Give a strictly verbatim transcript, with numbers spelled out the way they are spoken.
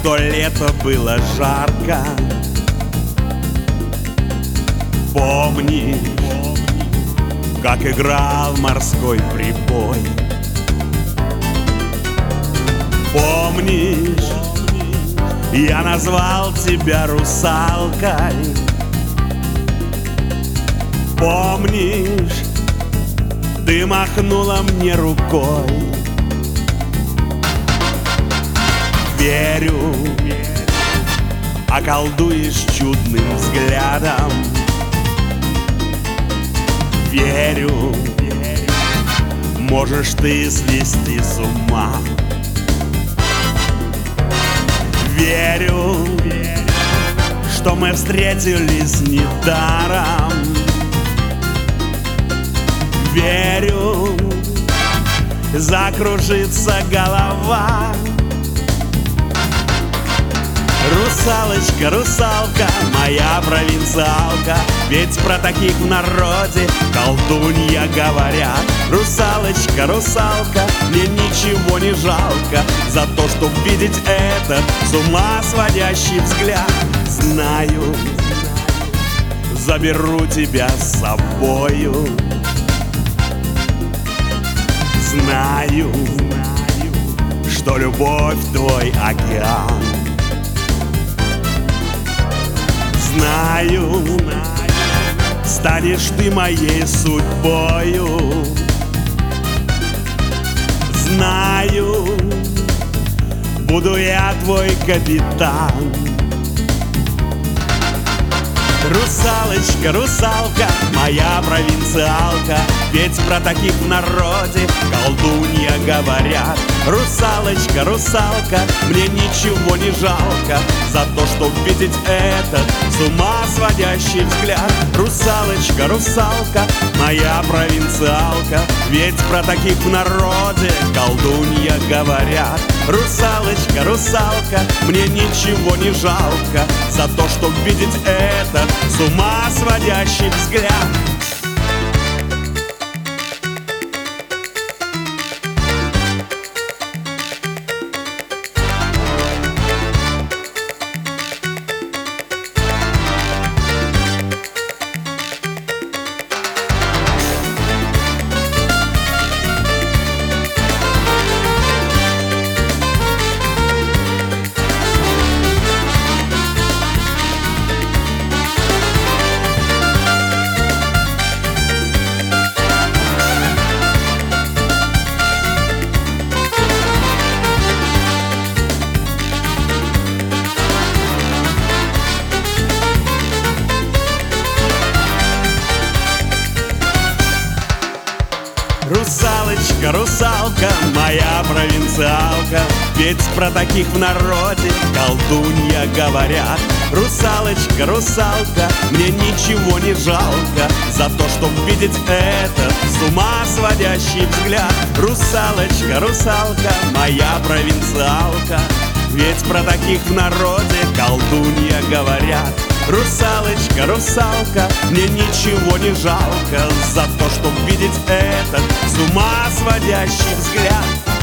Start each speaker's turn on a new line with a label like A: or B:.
A: то лето было жарко. Помнишь, как играл морской прибой? Помнишь, я назвал тебя русалкой? Помнишь, ты махнула мне рукой? Верю, околдуешь чудным взглядом. Верю, можешь ты свести с ума. Верю, что мы встретились недаром. Верю, закружится голова. Русалочка, русалка, моя провинциалка, ведь про таких в народе колдунья говорят. Русалочка, русалка, мне ничего не жалко за то, чтоб видеть этот с ума сводящий взгляд. Знаю, заберу тебя с собою. Знаю, что любовь твой океан. Знаю, станешь ты моей судьбою. Знаю, буду я твой капитан. Русалочка, русалка, моя провинциалка, ведь про таких в народе колдунья говорят. Русалочка, русалка, мне ничего не жалко за то, чтоб видеть этот с ума сводящий взгляд. Русалочка, русалка, моя провинциалка, ведь про таких в народе колдунья говорят. Русалочка, русалка, мне ничего не жалко за то, чтоб видеть этот с ума сводящий взгляд. Русалочка, русалка, моя провинциалка, ведь про таких в народе колдунья говорят. Русалочка, русалка, мне ничего не жалко за то, чтоб видеть этот с ума сводящий взгляд. Русалочка, русалка, моя провинциалка, ведь про таких в народе колдунья говорят. Русалочка, русалка, мне ничего не жалко за то, чтоб видеть этот с ума сводящий взгляд.